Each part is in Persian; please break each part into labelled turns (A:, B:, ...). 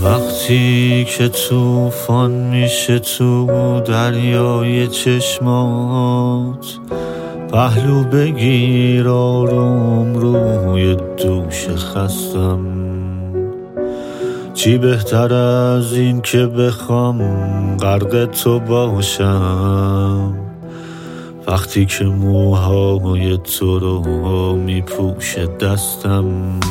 A: وقتی که طوفان میشه تو دریای چشمات، پهلو بگیر آروم روی دوش خستم. چی بهتر از این که بخوام غرق تو باشم، وقتی که موهای تو رو میپوشه دستم.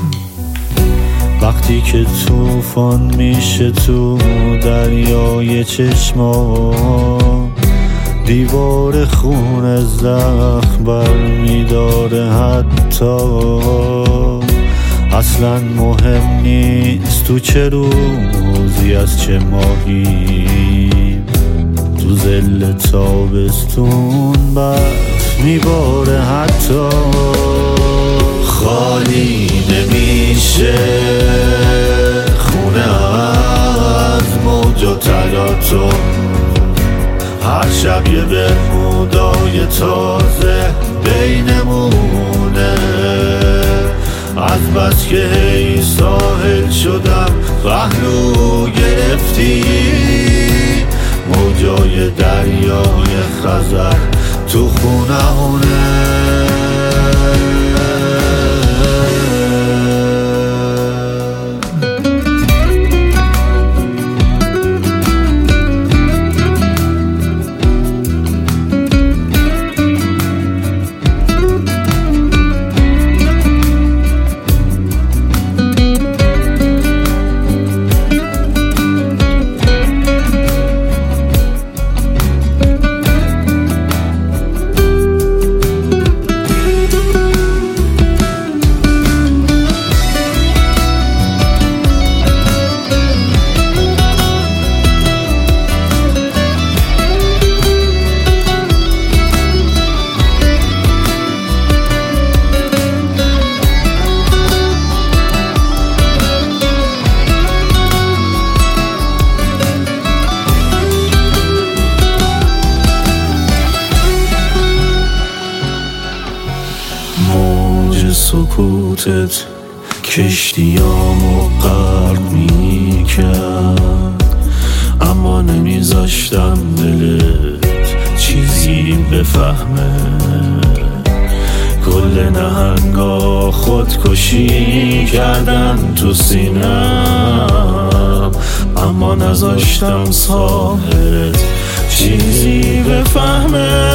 A: وقتی که طوفان میشه تو دریای چشمات، دیوار خون زخم بر میداره حتی. اصلا مهم نیست تو چه روزی از چه ماهی، تو ظل تابستون برف میباره حتی. خالی نمیشه خونه از موج و تلاطم، هر شب یه برمودای تازه بینمونه. از بس که هی ساحل شدم پهلو گرفتی، موجای دریای خزر تو خونه‌مونه. سکوتت کشتیامو غرق میکرد، اما نمیذاشتم دلت چیزی بفهمه. کل نهنگا خودکشی کردن تو سینم، اما نذاشتم ساحرت چیزی بفهمه.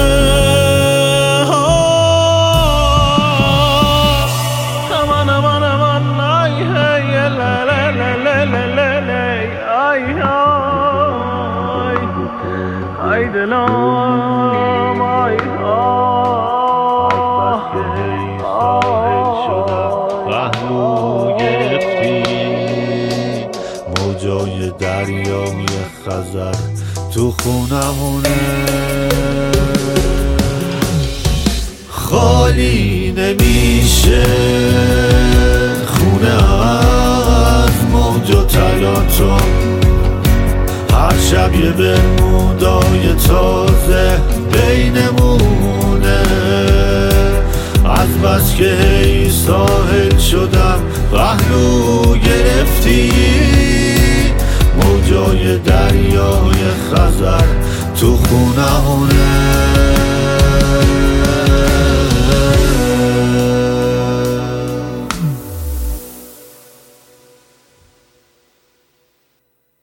B: ای دلم ای
A: ساحل شدم پهلو گرفتی، موجای دریای خزر تو خونه‌مونه. خالی نمیشه خونه از موج و تلاطم، هر شب یه برمودای تازه بینمونه. از بس که هی ساحل شدم پهلو گرفتی، موجای دریای خزر تو خونه‌مونه.